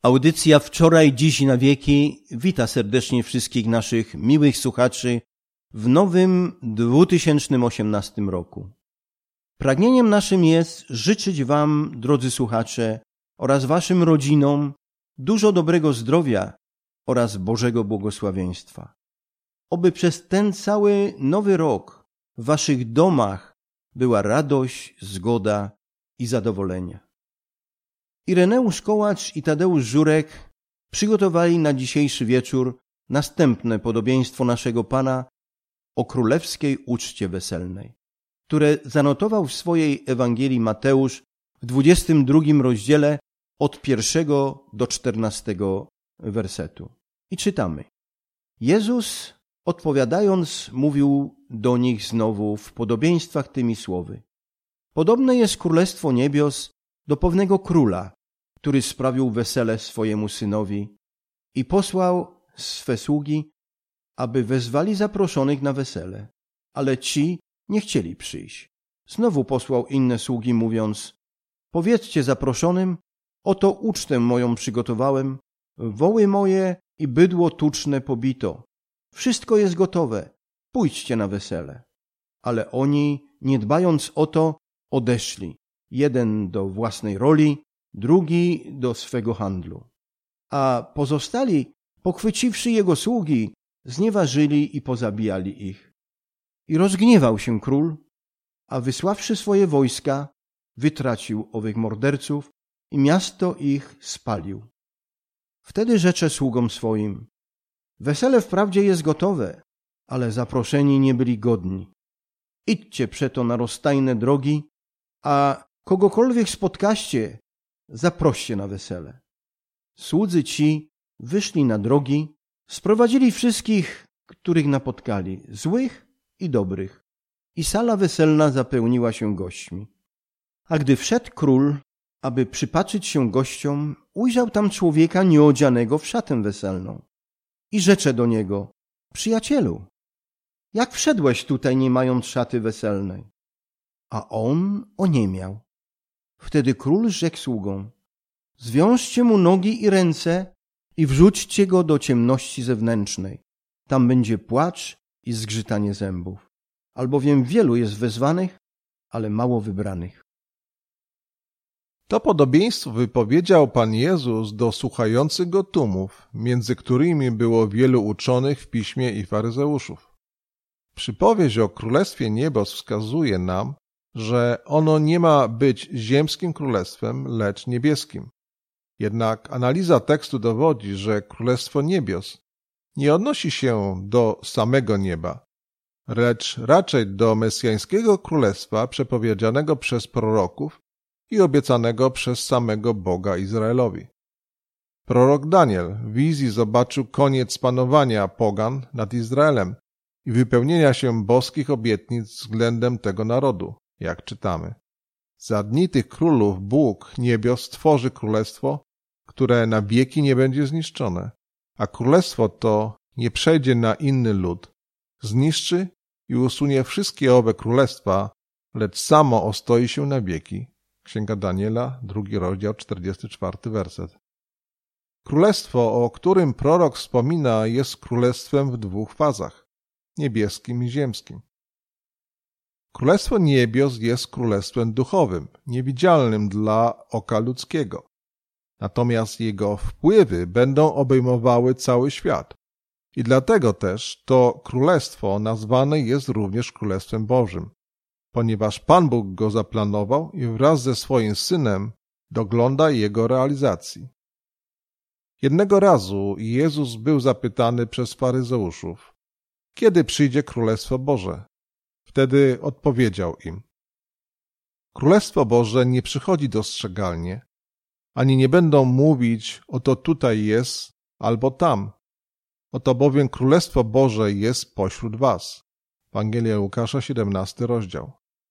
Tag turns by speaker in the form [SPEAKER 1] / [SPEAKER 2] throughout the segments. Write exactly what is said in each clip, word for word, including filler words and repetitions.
[SPEAKER 1] Audycja Wczoraj, Dziś i na wieki wita serdecznie wszystkich naszych miłych słuchaczy w nowym dwutysięcznym osiemnastym roku. Pragnieniem naszym jest życzyć Wam, drodzy słuchacze, oraz Waszym rodzinom dużo dobrego zdrowia oraz Bożego błogosławieństwa. Oby przez ten cały nowy rok w Waszych domach była radość, zgoda i zadowolenie. Ireneusz Kołacz i Tadeusz Żurek przygotowali na dzisiejszy wieczór następne podobieństwo naszego Pana o królewskiej uczcie weselnej, które zanotował w swojej Ewangelii Mateusz w dwudziestym drugim rozdziale od pierwszego do czternastego wersetu. I czytamy. Jezus, odpowiadając, mówił do nich znowu w podobieństwach tymi słowy. Podobne jest królestwo niebios do pewnego króla, który sprawił wesele swojemu synowi i posłał swe sługi, aby wezwali zaproszonych na wesele, ale ci nie chcieli przyjść. Znowu posłał inne sługi, mówiąc, powiedzcie zaproszonym, oto ucztę moją przygotowałem, woły moje i bydło tuczne pobito. Wszystko jest gotowe, pójdźcie na wesele. Ale oni, nie dbając o to, odeszli, jeden do własnej roli, drugi do swego handlu. A pozostali, pochwyciwszy jego sługi, znieważyli i pozabijali ich. I rozgniewał się król, a wysławszy swoje wojska, wytracił owych morderców i miasto ich spalił. Wtedy rzecze sługom swoim, wesele wprawdzie jest gotowe, ale zaproszeni nie byli godni. Idźcie przeto na rozstajne drogi, a kogokolwiek spotkaście, zaproście na wesele. Słudzy ci wyszli na drogi, sprowadzili wszystkich, których napotkali, złych i dobrych, i sala weselna zapełniła się gośćmi. A gdy wszedł król, aby przypatrzyć się gościom, ujrzał tam człowieka nieodzianego w szatę weselną. I rzecze do niego, przyjacielu, jak wszedłeś tutaj, nie mając szaty weselnej? A on oniemiał. Wtedy król rzekł sługom, zwiążcie mu nogi i ręce i wrzućcie go do ciemności zewnętrznej. Tam będzie płacz i zgrzytanie zębów, albowiem wielu jest wezwanych, ale mało wybranych.
[SPEAKER 2] To podobieństwo wypowiedział Pan Jezus do słuchających go tłumów, między którymi było wielu uczonych w piśmie i faryzeuszów. Przypowieść o Królestwie Niebios wskazuje nam, że ono nie ma być ziemskim królestwem, lecz niebieskim. Jednak analiza tekstu dowodzi, że Królestwo Niebios nie odnosi się do samego nieba, lecz raczej do mesjańskiego królestwa przepowiedzianego przez proroków i obiecanego przez samego Boga Izraelowi. Prorok Daniel w wizji zobaczył koniec panowania pogan nad Izraelem i wypełnienia się boskich obietnic względem tego narodu, jak czytamy. Za dni tych królów Bóg niebios stworzy królestwo, które na wieki nie będzie zniszczone, a królestwo to nie przejdzie na inny lud, zniszczy i usunie wszystkie owe królestwa, lecz samo ostoi się na wieki. Księga Daniela, drugi rozdział, czterdziesty czwarty werset. Królestwo, o którym prorok wspomina, jest królestwem w dwóch fazach, niebieskim i ziemskim. Królestwo niebios jest królestwem duchowym, niewidzialnym dla oka ludzkiego. Natomiast jego wpływy będą obejmowały cały świat. I dlatego też to królestwo nazwane jest również Królestwem Bożym, ponieważ Pan Bóg go zaplanował i wraz ze swoim Synem dogląda jego realizacji. Jednego razu Jezus był zapytany przez faryzeuszów, kiedy przyjdzie Królestwo Boże. Wtedy odpowiedział im, Królestwo Boże nie przychodzi dostrzegalnie, ani nie będą mówić, oto tutaj jest, albo tam. Oto bowiem Królestwo Boże jest pośród was. Ewangelia Łukasza, siedemnasty rozdział.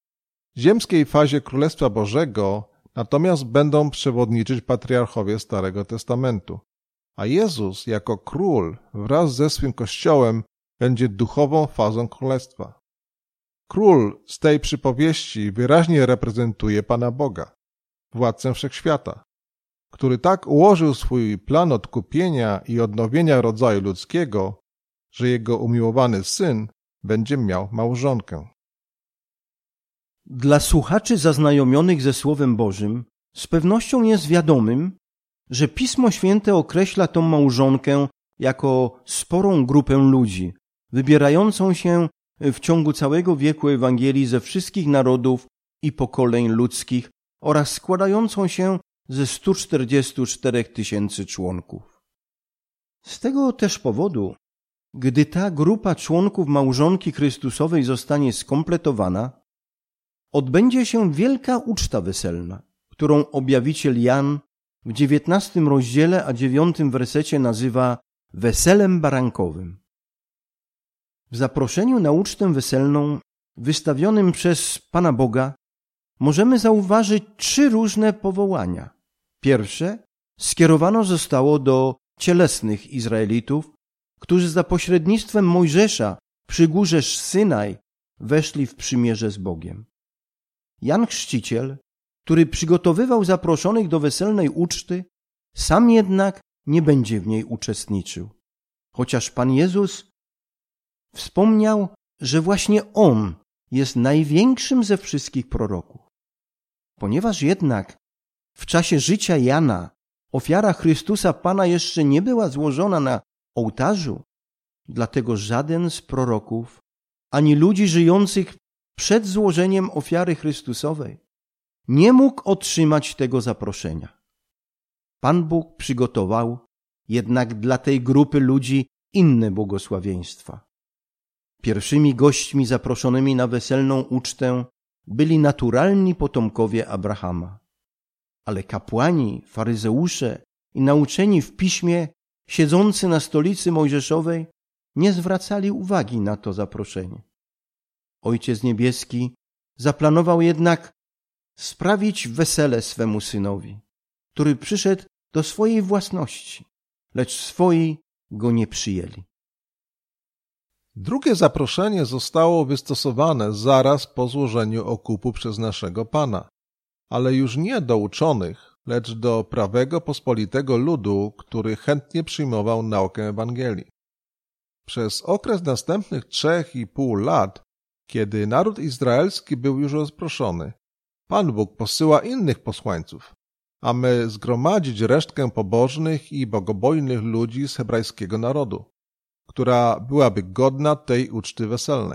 [SPEAKER 2] W ziemskiej fazie Królestwa Bożego natomiast będą przewodniczyć patriarchowie Starego Testamentu, a Jezus jako król wraz ze swym Kościołem będzie duchową fazą Królestwa. Król z tej przypowieści wyraźnie reprezentuje Pana Boga, władcę wszechświata, który tak ułożył swój plan odkupienia i odnowienia rodzaju ludzkiego, że jego umiłowany Syn będzie miał małżonkę.
[SPEAKER 1] Dla słuchaczy zaznajomionych ze Słowem Bożym z pewnością jest wiadomym, że Pismo Święte określa tą małżonkę jako sporą grupę ludzi, wybierającą się w ciągu całego wieku Ewangelii ze wszystkich narodów i pokoleń ludzkich oraz składającą się ze stu czterdziestu czterech tysięcy członków. Z tego też powodu, gdy ta grupa członków małżonki Chrystusowej zostanie skompletowana, odbędzie się wielka uczta weselna, którą objawiciel Jan w dziewiętnastym rozdziale a dziewiątym wersecie nazywa weselem barankowym. W zaproszeniu na ucztę weselną wystawionym przez Pana Boga możemy zauważyć trzy różne powołania. Pierwsze skierowano zostało do cielesnych Izraelitów, którzy za pośrednictwem Mojżesza przy górze Synaj weszli w przymierze z Bogiem. Jan Chrzciciel, który przygotowywał zaproszonych do weselnej uczty, sam jednak nie będzie w niej uczestniczył. Chociaż Pan Jezus wspomniał, że właśnie On jest największym ze wszystkich proroków. Ponieważ jednak w czasie życia Jana ofiara Chrystusa Pana jeszcze nie była złożona na ołtarzu, dlatego żaden z proroków, ani ludzi żyjących przed złożeniem ofiary Chrystusowej nie mógł otrzymać tego zaproszenia. Pan Bóg przygotował jednak dla tej grupy ludzi inne błogosławieństwa. Pierwszymi gośćmi zaproszonymi na weselną ucztę byli naturalni potomkowie Abrahama. Ale kapłani, faryzeusze i nauczeni w piśmie, siedzący na stolicy mojżeszowej, nie zwracali uwagi na to zaproszenie. Ojciec Niebieski zaplanował jednak sprawić wesele swemu Synowi, który przyszedł do swojej własności, lecz swoi go nie przyjęli.
[SPEAKER 2] Drugie zaproszenie zostało wystosowane zaraz po złożeniu okupu przez naszego Pana, ale już nie do uczonych, lecz do prawego pospolitego ludu, który chętnie przyjmował naukę Ewangelii. Przez okres następnych trzech i pół lat, kiedy naród izraelski był już rozproszony, Pan Bóg posyła innych posłańców, aby zgromadzić resztkę pobożnych i bogobojnych ludzi z hebrajskiego narodu, która byłaby godna tej uczty weselnej.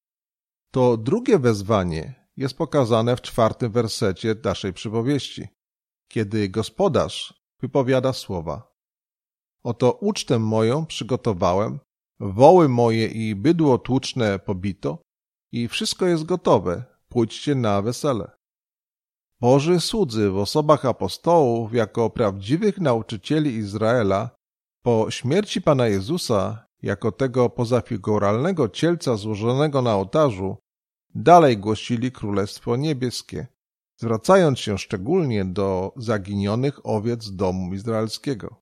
[SPEAKER 2] To drugie wezwanie jest pokazane w czwartym wersecie naszej przypowieści, kiedy gospodarz wypowiada słowa: Oto ucztę moją przygotowałem, woły moje i bydło tłuczne pobito i wszystko jest gotowe, pójdźcie na wesele. Boży słudzy w osobach apostołów jako prawdziwych nauczycieli Izraela po śmierci Pana Jezusa jako tego pozafiguralnego cielca złożonego na ołtarzu dalej głosili Królestwo Niebieskie, zwracając się szczególnie do zaginionych owiec domu izraelskiego.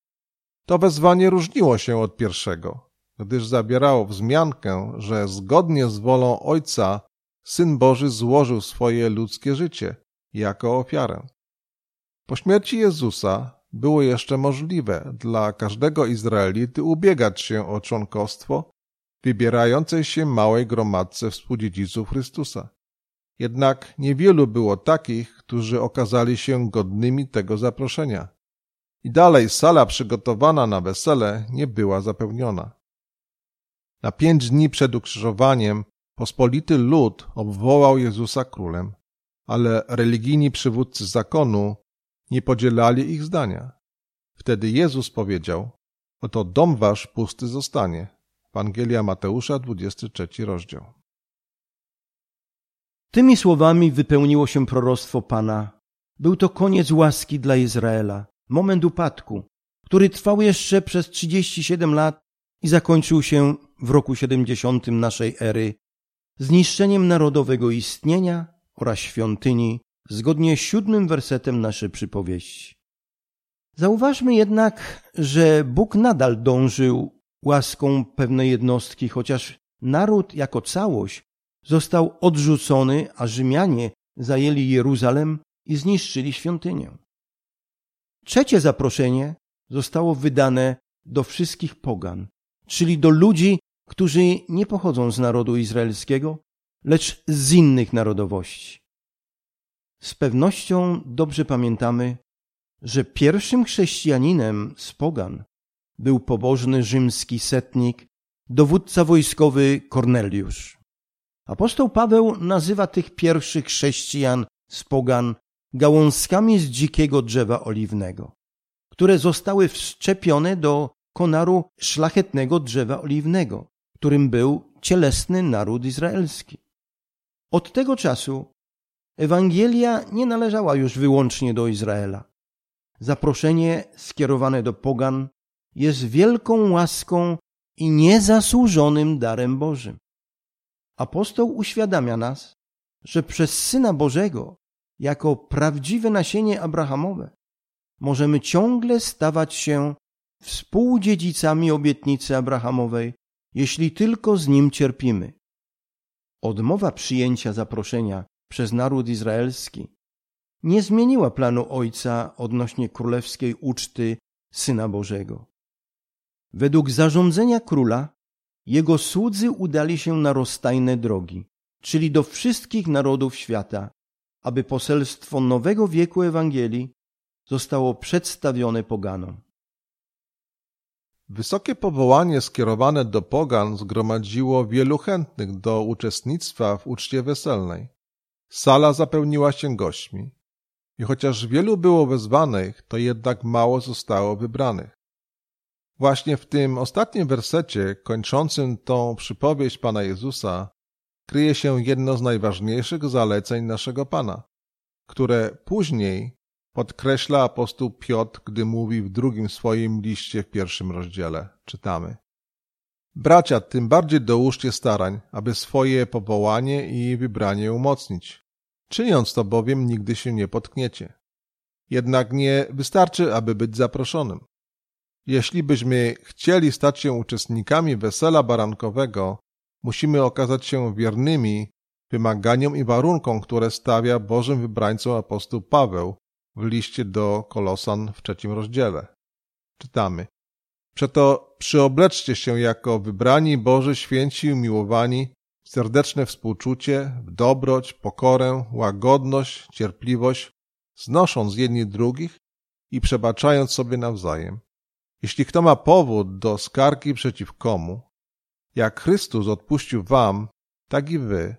[SPEAKER 2] To wezwanie różniło się od pierwszego, gdyż zabierało wzmiankę, że zgodnie z wolą Ojca Syn Boży złożył swoje ludzkie życie jako ofiarę. Po śmierci Jezusa było jeszcze możliwe dla każdego Izraelity ubiegać się o członkostwo w wybierającej się małej gromadce współdziedziców Chrystusa. Jednak niewielu było takich, którzy okazali się godnymi tego zaproszenia. I dalej sala przygotowana na wesele nie była zapełniona. Na pięć dni przed ukrzyżowaniem pospolity lud obwołał Jezusa królem, ale religijni przywódcy zakonu nie podzielali ich zdania. Wtedy Jezus powiedział: Oto dom wasz pusty zostanie. Ewangelia Mateusza, dwudziesty trzeci rozdział.
[SPEAKER 1] Tymi słowami wypełniło się proroctwo Pana. Był to koniec łaski dla Izraela, moment upadku, który trwał jeszcze przez trzydzieści siedem lat i zakończył się w roku siedemdziesiątym naszej ery zniszczeniem narodowego istnienia oraz świątyni, zgodnie z siódmym wersetem naszej przypowieści. Zauważmy jednak, że Bóg nadal dążył łaską pewnej jednostki, chociaż naród jako całość został odrzucony, a Rzymianie zajęli Jeruzalem i zniszczyli świątynię. Trzecie zaproszenie zostało wydane do wszystkich pogan, czyli do ludzi, którzy nie pochodzą z narodu izraelskiego, lecz z innych narodowości. Z pewnością dobrze pamiętamy, że pierwszym chrześcijaninem z pogan był pobożny rzymski setnik, dowódca wojskowy Korneliusz. Apostoł Paweł nazywa tych pierwszych chrześcijan z pogan gałązkami z dzikiego drzewa oliwnego, które zostały wszczepione do konaru szlachetnego drzewa oliwnego, którym był cielesny naród izraelski. Od tego czasu Ewangelia nie należała już wyłącznie do Izraela. Zaproszenie skierowane do pogan jest wielką łaską i niezasłużonym darem Bożym. Apostoł uświadamia nas, że przez Syna Bożego, jako prawdziwe nasienie Abrahamowe, możemy ciągle stawać się współdziedzicami obietnicy Abrahamowej, jeśli tylko z Nim cierpimy. Odmowa przyjęcia zaproszenia przez naród izraelski nie zmieniła planu Ojca odnośnie królewskiej uczty Syna Bożego. Według zarządzenia króla jego słudzy udali się na rozstajne drogi, czyli do wszystkich narodów świata, aby poselstwo nowego wieku Ewangelii zostało przedstawione poganom.
[SPEAKER 2] Wysokie powołanie skierowane do pogan zgromadziło wielu chętnych do uczestnictwa w uczcie weselnej. Sala zapełniła się gośćmi. I chociaż wielu było wezwanych, to jednak mało zostało wybranych. Właśnie w tym ostatnim wersecie, kończącym tą przypowieść Pana Jezusa, kryje się jedno z najważniejszych zaleceń naszego Pana, które później podkreśla apostoł Piotr, gdy mówi w drugim swoim liście w pierwszym rozdziale. Czytamy: Bracia, tym bardziej dołóżcie starań, aby swoje powołanie i wybranie umocnić. Czyniąc to bowiem, nigdy się nie potkniecie. Jednak nie wystarczy, aby być zaproszonym. Jeśli byśmy chcieli stać się uczestnikami wesela barankowego, musimy okazać się wiernymi wymaganiom i warunkom, które stawia Bożym wybrańcom apostoł Paweł w liście do Kolosan w trzecim rozdziale. Czytamy: Przeto przyobleczcie się jako wybrani Boży, święci i umiłowani, w serdeczne współczucie, w dobroć, pokorę, łagodność, cierpliwość, znosząc jedni drugich i przebaczając sobie nawzajem. Jeśli kto ma powód do skargi przeciw komu, jak Chrystus odpuścił wam, tak i wy.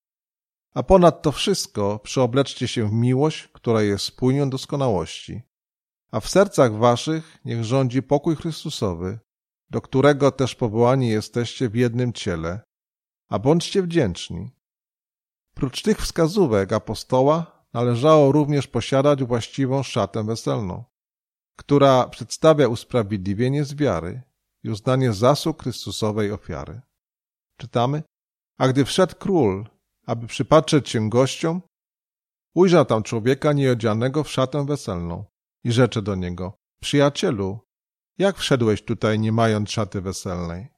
[SPEAKER 2] A ponad to wszystko przyobleczcie się w miłość, która jest spójnią doskonałości. A w sercach waszych niech rządzi pokój Chrystusowy, do którego też powołani jesteście w jednym ciele, a bądźcie wdzięczni. Prócz tych wskazówek apostoła należało również posiadać właściwą szatę weselną, która przedstawia usprawiedliwienie z wiary i uznanie zasług Chrystusowej ofiary. Czytamy: A gdy wszedł król, aby przypatrzeć się gościom, ujrzał tam człowieka nieodzianego w szatę weselną i rzecze do niego: Przyjacielu, jak wszedłeś tutaj, nie mając szaty weselnej?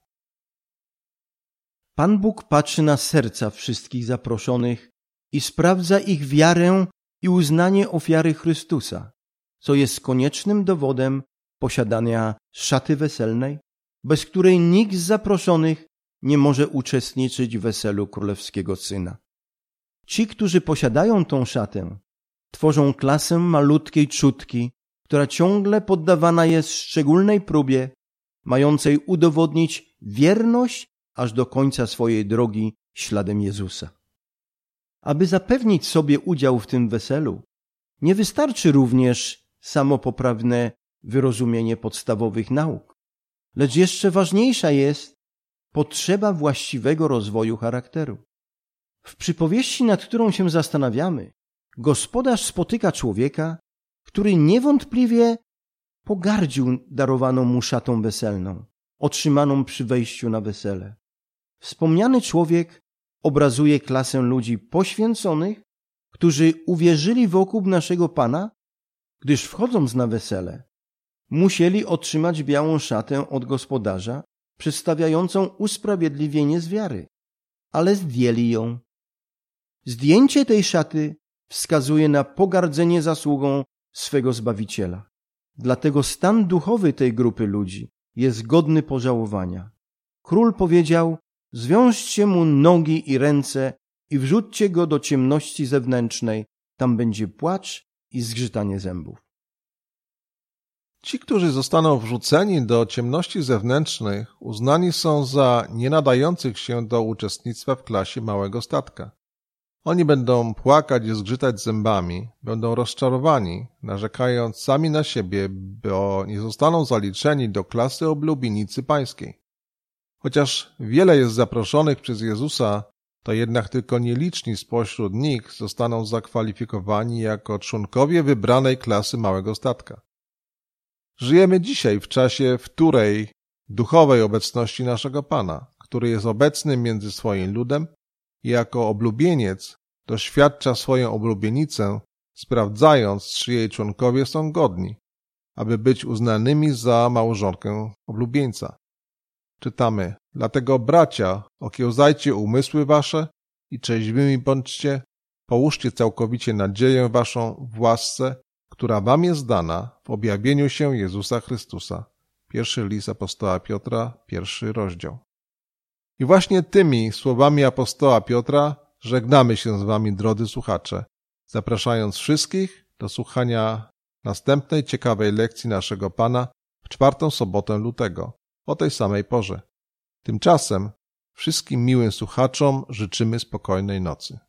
[SPEAKER 1] Pan Bóg patrzy na serca wszystkich zaproszonych i sprawdza ich wiarę i uznanie ofiary Chrystusa, co jest koniecznym dowodem posiadania szaty weselnej, bez której nikt z zaproszonych nie może uczestniczyć w weselu królewskiego syna. Ci, którzy posiadają tą szatę, tworzą klasę malutkiej trzódki, która ciągle poddawana jest szczególnej próbie, mającej udowodnić wierność aż do końca swojej drogi śladem Jezusa. Aby zapewnić sobie udział w tym weselu, nie wystarczy również samopoprawne wyrozumienie podstawowych nauk, lecz jeszcze ważniejsza jest potrzeba właściwego rozwoju charakteru. W przypowieści, nad którą się zastanawiamy, gospodarz spotyka człowieka, który niewątpliwie pogardził darowaną mu szatą weselną, otrzymaną przy wejściu na wesele. Wspomniany człowiek obrazuje klasę ludzi poświęconych, którzy uwierzyli w okup naszego Pana, gdyż wchodząc na wesele, musieli otrzymać białą szatę od gospodarza, przedstawiającą usprawiedliwienie z wiary, ale zdjęli ją. Zdjęcie tej szaty wskazuje na pogardzenie zasługą swego Zbawiciela. Dlatego stan duchowy tej grupy ludzi jest godny pożałowania. Król powiedział: zwiążcie mu nogi i ręce i wrzućcie go do ciemności zewnętrznej, tam będzie płacz i zgrzytanie zębów.
[SPEAKER 2] Ci, którzy zostaną wrzuceni do ciemności zewnętrznych, uznani są za nienadających się do uczestnictwa w klasie małego statka. Oni będą płakać i zgrzytać zębami, będą rozczarowani, narzekając sami na siebie, bo nie zostaną zaliczeni do klasy oblubienicy pańskiej. Chociaż wiele jest zaproszonych przez Jezusa, to jednak tylko nieliczni spośród nich zostaną zakwalifikowani jako członkowie wybranej klasy małego statka. Żyjemy dzisiaj w czasie wtórej, duchowej obecności naszego Pana, który jest obecny między swoim ludem i jako oblubieniec doświadcza swoją oblubienicę, sprawdzając, czy jej członkowie są godni, aby być uznanymi za małżonkę oblubieńca. Czytamy: dlatego bracia, okiełzajcie umysły wasze i trzeźwymi bądźcie, połóżcie całkowicie nadzieję waszą w łasce, która wam jest dana w objawieniu się Jezusa Chrystusa. Pierwszy list apostoła Piotra, pierwszy rozdział. I właśnie tymi słowami apostoła Piotra żegnamy się z wami, drodzy słuchacze, zapraszając wszystkich do słuchania następnej ciekawej lekcji naszego Pana w czwartą sobotę lutego, o tej samej porze. Tymczasem wszystkim miłym słuchaczom życzymy spokojnej nocy.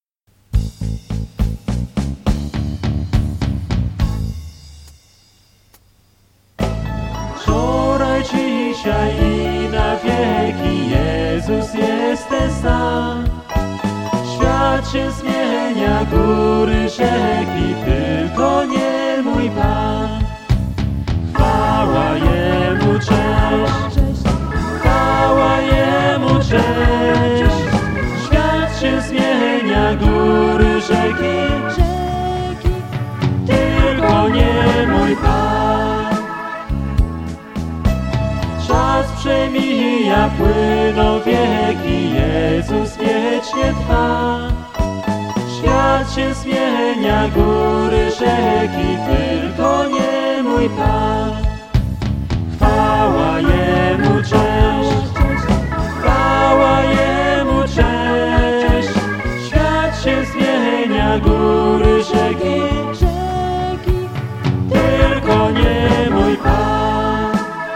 [SPEAKER 3] Wczoraj, dzisiaj i na wieki Jezus jest ten sam. Świat się zmienia, góry, rzeki, tylko nie mój Pan. Chwała Jemu, cześć, chwała Jemu, cześć. Świat się zmienia, góry, rzeki, tylko nie mój Pan. Czas przemija, płyną wieki, Jezus wiecznie trwa. Świat się zmienia, góry, rzeki, tylko nie mój Pan. Chwała Jemu, cześć, chwała Jemu, cześć. Świat się zmienia, góry, rzeki, tylko nie mój Pan.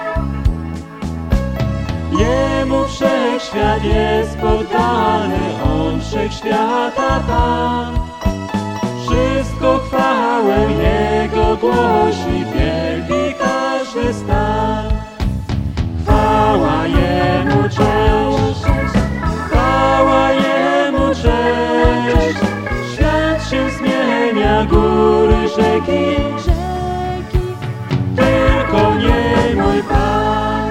[SPEAKER 3] Jemu wszechświat jest poddany, On wszechświata Pan. Wszystko chwałę Jego głosi, wielki każdy stan. Chwała Jemu, cześć, chwała Jemu, cześć. Świat się zmienia, góry, rzeki, tylko nie mój Pan.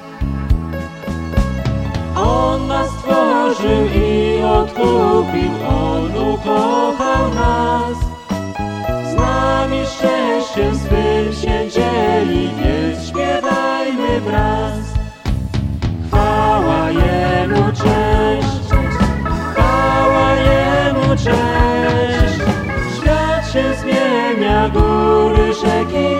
[SPEAKER 3] On nas stworzył i odkupił, On ukochał nas. Z nami szczęściem swym się dzieli, więc śpiewajmy wraz. Chwała Jemu, cześć, chwała Jemu, cześć. Świat się zmienia, góry, rzeki,